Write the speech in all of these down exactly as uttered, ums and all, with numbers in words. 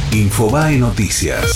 Infobae Noticias.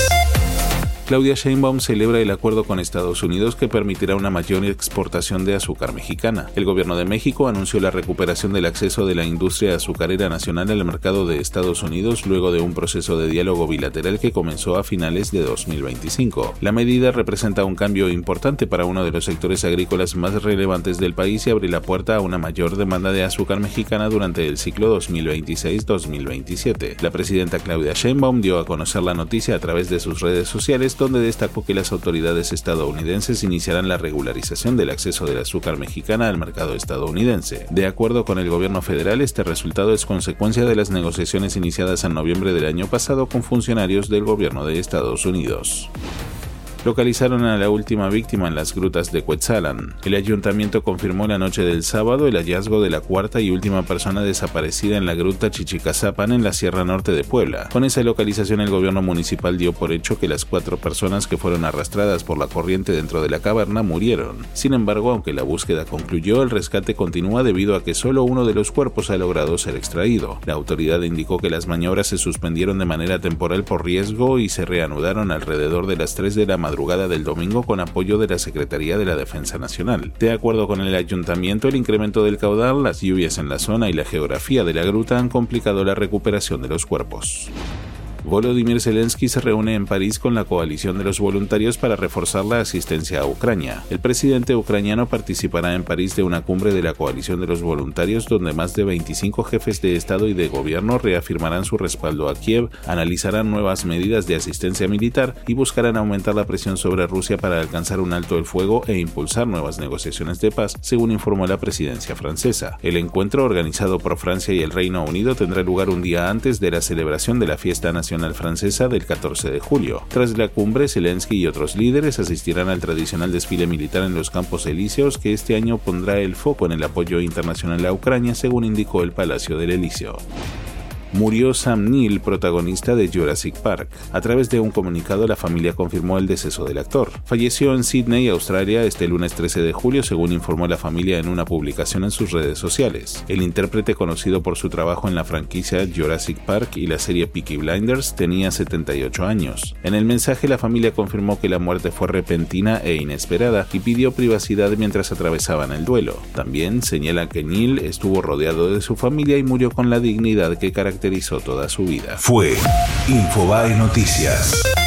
Claudia Sheinbaum celebra el acuerdo con Estados Unidos que permitirá una mayor exportación de azúcar mexicana. El gobierno de México anunció la recuperación del acceso de la industria azucarera nacional al mercado de Estados Unidos luego de un proceso de diálogo bilateral que comenzó a finales de dos mil veinticinco. La medida representa un cambio importante para uno de los sectores agrícolas más relevantes del país y abre la puerta a una mayor demanda de azúcar mexicana durante el ciclo dos mil veintiséis dos mil veintisiete. La presidenta Claudia Sheinbaum dio a conocer la noticia a través de sus redes sociales, donde destacó que las autoridades estadounidenses iniciarán la regularización del acceso del azúcar mexicana al mercado estadounidense. De acuerdo con el gobierno federal, este resultado es consecuencia de las negociaciones iniciadas en noviembre del año pasado con funcionarios del gobierno de Estados Unidos. Localizaron a la última víctima en las grutas de Cuetzalan. El ayuntamiento confirmó la noche del sábado el hallazgo de la cuarta y última persona desaparecida en la gruta Chichicazapan en la Sierra Norte de Puebla. Con esa localización, el gobierno municipal dio por hecho que las cuatro personas que fueron arrastradas por la corriente dentro de la caverna murieron. Sin embargo, aunque la búsqueda concluyó, el rescate continúa debido a que solo uno de los cuerpos ha logrado ser extraído. La autoridad indicó que las maniobras se suspendieron de manera temporal por riesgo y se reanudaron alrededor de las tres de la madrugada madrugada del domingo con apoyo de la Secretaría de la Defensa Nacional. De acuerdo con el ayuntamiento, el incremento del caudal, las lluvias en la zona y la geografía de la gruta han complicado la recuperación de los cuerpos. Volodymyr Zelensky se reúne en París con la coalición de los voluntarios para reforzar la asistencia a Ucrania. El presidente ucraniano participará en París de una cumbre de la coalición de los voluntarios donde más de veinticinco jefes de Estado y de gobierno reafirmarán su respaldo a Kiev, analizarán nuevas medidas de asistencia militar y buscarán aumentar la presión sobre Rusia para alcanzar un alto el fuego e impulsar nuevas negociaciones de paz, según informó la presidencia francesa. El encuentro, organizado por Francia y el Reino Unido, tendrá lugar un día antes de la celebración de la fiesta nacional francesa del catorce de julio. Tras la cumbre, Zelensky y otros líderes asistirán al tradicional desfile militar en los Campos Elíseos, que este año pondrá el foco en el apoyo internacional a Ucrania, según indicó el Palacio del Elíseo. Murió Sam Neill, protagonista de Jurassic Park. A través de un comunicado, la familia confirmó el deceso del actor. Falleció en Sydney, Australia, este lunes trece de julio, según informó la familia en una publicación en sus redes sociales. El intérprete, conocido por su trabajo en la franquicia Jurassic Park y la serie Peaky Blinders, tenía setenta y ocho años. En el mensaje, la familia confirmó que la muerte fue repentina e inesperada y pidió privacidad mientras atravesaban el duelo. También señala que Neill estuvo rodeado de su familia y murió con la dignidad que caracterizó toda su vida. Fue Infobae Noticias.